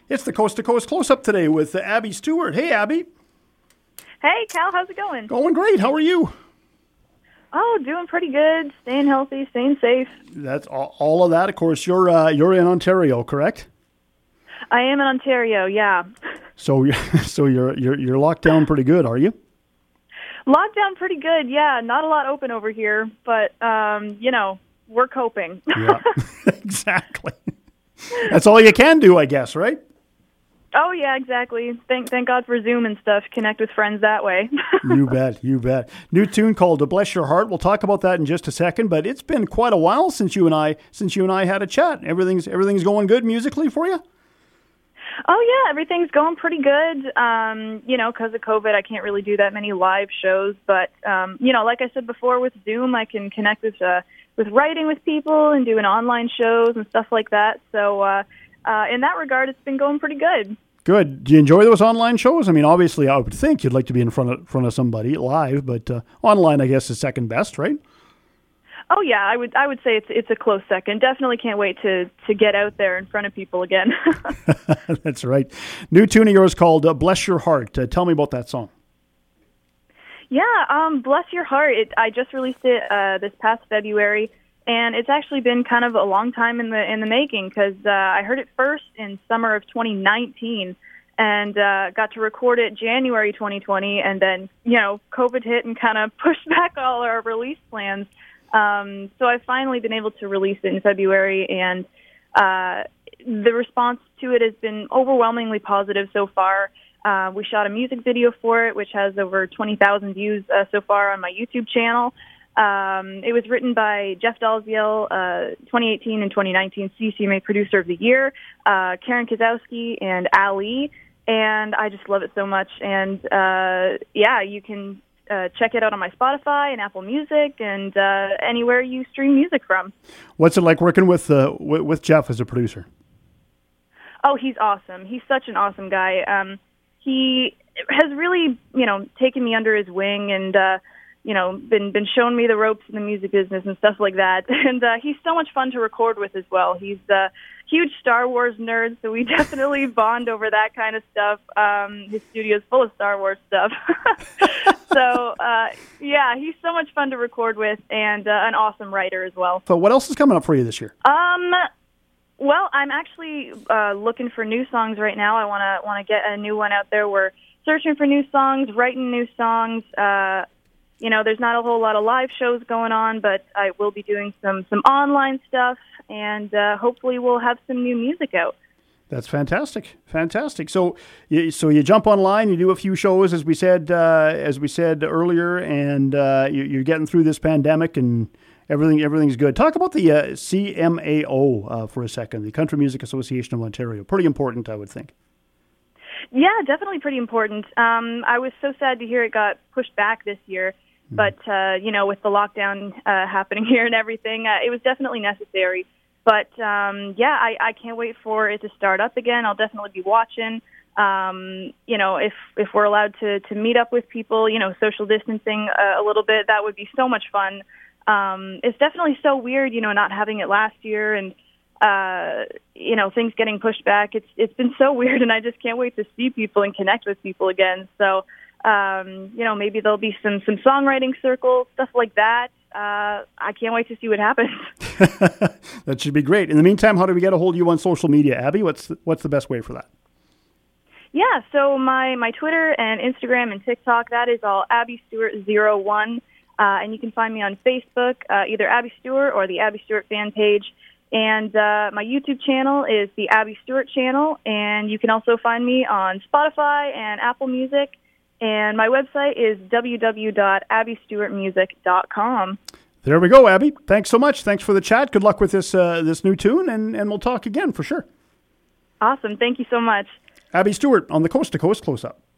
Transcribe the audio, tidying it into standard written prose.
It's the Coast to Coast Close-Up today with Abby Stewart. Hey, Abby. Hey, Cal, how's it going? Going great. How are you? Oh, doing pretty good. Staying healthy, staying safe. That's all of that. Of course, you're in Ontario, correct? I am in Ontario, yeah. So you're locked down pretty good, are you? Locked down pretty good, yeah. Not a lot open over here, but we're coping. Yeah, exactly. That's all you can do, I guess, right? Oh, yeah, exactly. Thank God for Zoom and stuff. Connect with friends that way. You bet. New tune called "Bless Your Heart." We'll talk about that in just a second. But it's been quite a while since you and I had a chat. Everything's going good musically for you. Oh, yeah, everything's going pretty good. Because of COVID, I can't really do that many live shows. But, like I said before, with Zoom, I can connect with writing with people and doing online shows and stuff like that. So in that regard, it's been going pretty good. Good. Do you enjoy those online shows? I mean, obviously, I would think you'd like to be in front of somebody live, but online, I guess, is second best, right? Oh yeah, I would say it's a close second. Definitely can't wait to get out there in front of people again. That's right. New tune of yours called "Bless Your Heart." Tell me about that song. Yeah, "Bless Your Heart." I just released it this past February, and it's actually been kind of a long time in the making because I heard it first in summer of 2019. And got to record it January 2020, and then COVID hit and kind of pushed back all our release plans. So I've finally been able to release it in February, and the response to it has been overwhelmingly positive so far. We shot a music video for it, which has over 20,000 views so far on my YouTube channel. It was written by Jeff Dalziel, 2018 and 2019 CCMA Producer of the Year, Karen Kazowski, and Ali, and I just love it so much. And you can check it out on my Spotify and Apple Music and anywhere you stream music from. What's it like working with Jeff as a producer? Oh, he's awesome. He's such an awesome guy. He has really, taken me under his wing and, been showing me the ropes in the music business and stuff like that. And he's so much fun to record with as well. He's a huge Star Wars nerd, so we definitely bond over that kind of stuff. His studio's full of Star Wars stuff. So, he's so much fun to record with and an awesome writer as well. So what else is coming up for you this year? Well, I'm actually looking for new songs right now. I want to get a new one out there. We're searching for new songs, writing new songs. There's not a whole lot of live shows going on, but I will be doing some online stuff, and hopefully we'll have some new music out. That's fantastic. So you jump online, you do a few shows, as we said earlier, and you're getting through this pandemic, and everything's good. Talk about the CMAO for a second, the Country Music Association of Ontario. Pretty important, I would think. Yeah, definitely pretty important. I was so sad to hear it got pushed back this year, but with the lockdown happening here and everything, it was definitely necessary. But I can't wait for it to start up again. I'll definitely be watching. If we're allowed to meet up with people, social distancing a little bit, that would be so much fun. It's definitely so weird, not having it last year and things getting pushed back. It's been so weird, and I just can't wait to see people and connect with people again. So maybe there'll be some songwriting circles, stuff like that. I can't wait to see what happens. That should be great. In the meantime, how do we get a hold of you on social media, Abby? What's the best way for that? Yeah, so my Twitter and Instagram and TikTok, that is all Abby Stewart 01. And you can find me on Facebook, either Abby Stewart or the Abby Stewart fan page. And my YouTube channel is the Abby Stewart channel. And you can also find me on Spotify and Apple Music. And my website is www.abbystewartmusic.com. There we go, Abby. Thanks so much. Thanks for the chat. Good luck with this new tune, and we'll talk again for sure. Awesome. Thank you so much. Abby Stewart on the Coast to Coast Close-Up.